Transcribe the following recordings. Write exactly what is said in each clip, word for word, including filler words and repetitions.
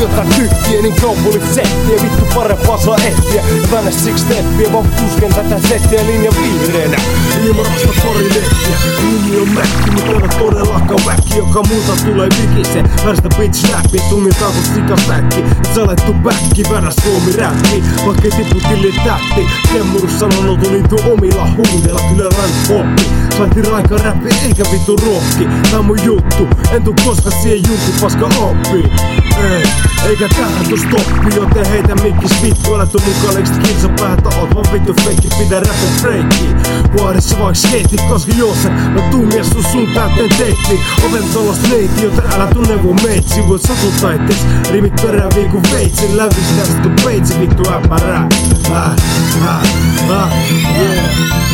jotain tykkiä, niin kaupungit settiä. Vittu parempaa saa ehtiä. Ja väännä siksi steppiä, vaan kusken tätä settiä linja vihreänä. Ilmarasta pari lehtiä, nimi on Mäkki, mut en oo todellakaan väkki, joka multa tulee vikise. Värstä bitch läpi, tunnitaan kun sikasäkki. Et sä alettu bäkki, väännä Suomi räppi. Vaikkei tipu tilli täppi, Kemmurus sanonut lintu omilla huudella. Kyllä rant poppi, sainti raika räppi eikä vittu rokki. Tää on mun juttu, en tuu koska siihen juntti paska oppii. Ei, eikä tähän tuu stoppi, joten heitä mikkis vittu. Älä tuu mukaan leiksit kilsa päähän, oot vaan vittu feikki. Pidä räpin breikkiin, vuodessa vaik skeitti. Koska jos sä, mä tuun mies sun sun täyteen teittiin. Oven tollast neiti, joten älä tuu neuvo meitsi. Voit satuttaa ittees, rimit perään kun veitsin. Lävistää sit on peitsi vittu äppärää. Äh, äh, äh, yeah.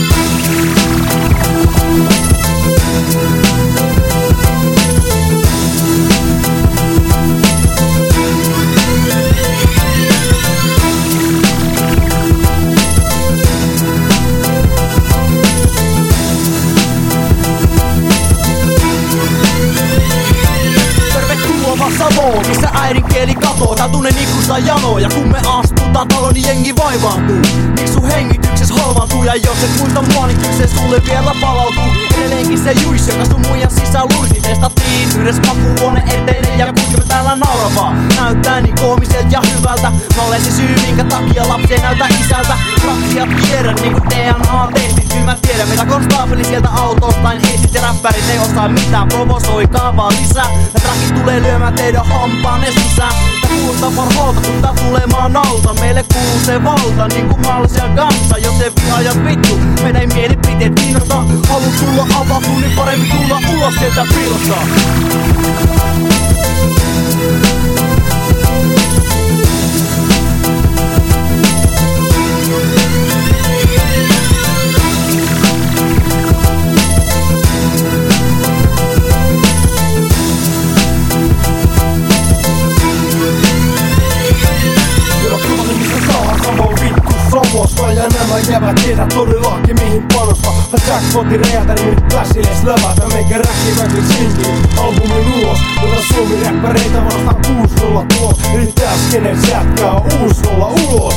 Savoon, missä äidinkieli katoo. Tää tunnen ikuista janoa. Ja kun me astutaan taloon, niin jengi vaivaantuu. Miks sun hengitykses halvaantuu? Ja jos et muista mua, niin kyllä se sulle vielä palautuu. Edelleenkin se juis, joka sun muijan sisään luisi. Testattiin yhdessä makuuhuone eteinen. Ja kuinka me täällä nauravaa. Näyttää niin koomiselta ja hyvältä. Mä olen se syy, minkä takia lapsi ei näytä isältä. Raksia tiedän niinku D N A-testit. Kyllä mä tiedän, mitä konstaapeli sieltä autostain esit. Ja räppärit ei osaa mitään, provosoikaa vaan lisää. Ja trakit tulee lyömään teidän hampaanne sisään. Tää kuulostaa parhoolta, kun tää tulee maan alta. Meille kuuluu se valta, niinku maalisia kanssa. Jos se vihaajat vittu, meidän ei mielipiteet kiinnostaa. Haluut tulla avautuu, niin parempi tulla ulos sieltä piilosta. Ja nämä jävät tietää todellakin mihin panostaa. Mä jackpotin räjätä niin nyt plässilees lävätä. Meikä räkki väkli singli albumin ulos. Mutta Suomi räppäreitä vastaan kuusi nolla tuo. Eli tää skeneet jätkää uus nolla ulos.